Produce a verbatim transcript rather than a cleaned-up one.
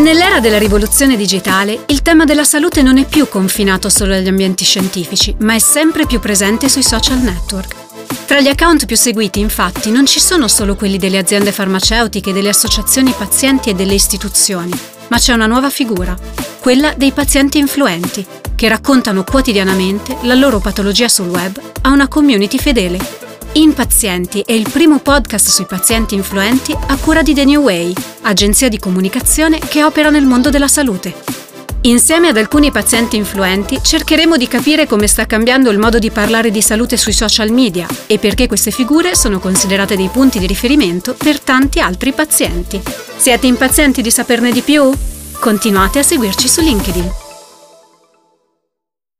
Nell'era della rivoluzione digitale, il tema della salute non è più confinato solo agli ambienti scientifici, ma è sempre più presente sui social network. Tra gli account più seguiti, infatti, non ci sono solo quelli delle aziende farmaceutiche, delle associazioni pazienti e delle istituzioni, ma c'è una nuova figura, quella dei pazienti influenti, che raccontano quotidianamente la loro patologia sul web a una community fedele. Impazienti è il primo podcast sui pazienti influenti a cura di The New Way, agenzia di comunicazione che opera nel mondo della salute. Insieme ad alcuni pazienti influenti cercheremo di capire come sta cambiando il modo di parlare di salute sui social media e perché queste figure sono considerate dei punti di riferimento per tanti altri pazienti. Siete impazienti di saperne di più? Continuate a seguirci su LinkedIn.